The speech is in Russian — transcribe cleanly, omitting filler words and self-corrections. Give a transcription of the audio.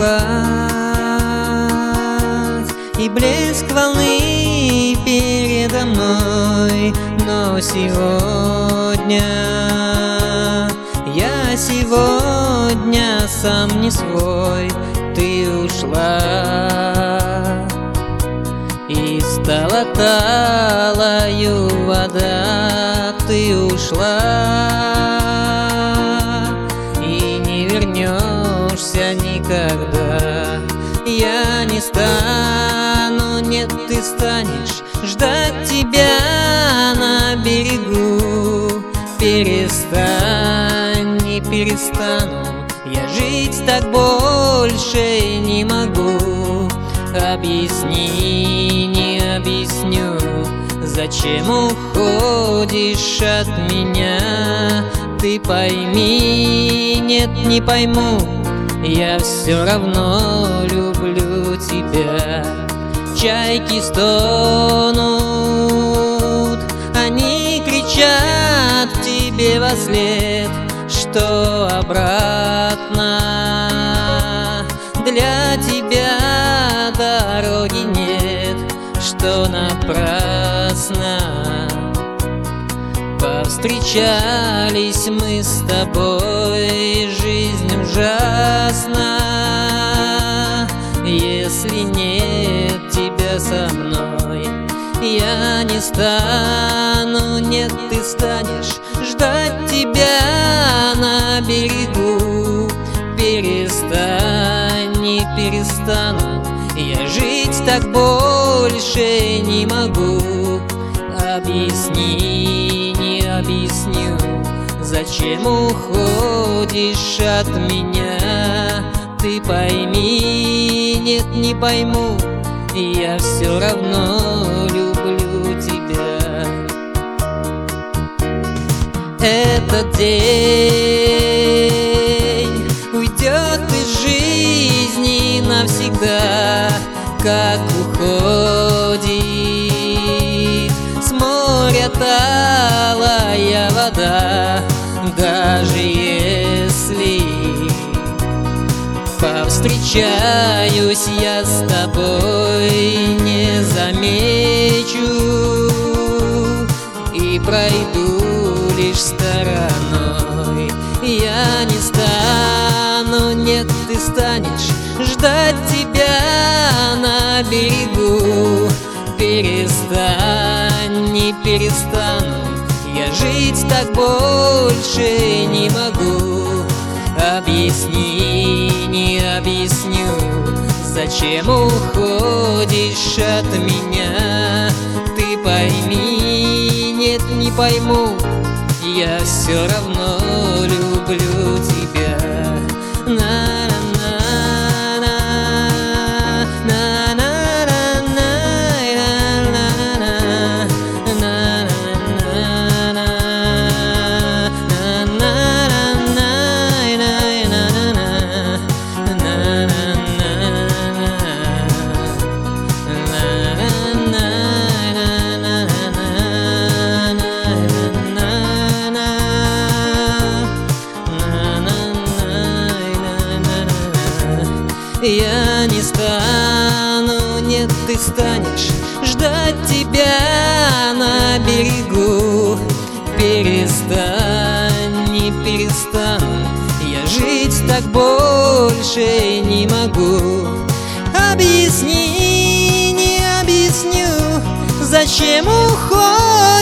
кровать, и блеск волны передо мной. Но сегодня я сам не свой. Ты ушла, и стала талою вода. Ты ушла, и не вернешься никогда. Я не стану, нет, ты станешь ждать тебя на берегу. Перестань, не перестану я жить так больше не могу. Объясни, не объясню, зачем уходишь от меня. Ты пойми, нет, не пойму, я все равно люблю тебя. Чайки стонут, они кричат тебе вослед, что обратно для тебя дороги нет, что напрасно повстречались мы с тобой. Жизнь ужасна, если нет тебя со мной. Я не стану, нет, ты станешь ждать тебя на берегу. Перестань, не перестану я жить так больше не могу. Объясни, не объясню, зачем уходишь от меня. Ты пойми, нет, не пойму, я все равно люблю тебя. Этот день уйдет из жизни навсегда, как уходит с моря талая вода. Даже если повстречаюсь я с тобой, не замечу и пройду лишь стороной. Я не стану, нет, ты станешь ждать тебя на берегу. Перестань, не перестану я жить так больше не могу. Объясни, не объясню, зачем уходишь от меня. Ты пойми, нет, не пойму, я все равно люблю тебя. Я не стану, нет, ты станешь ждать тебя на берегу. Перестань, не перестану я жить так больше не могу. Объясни, не объясню, зачем уходишь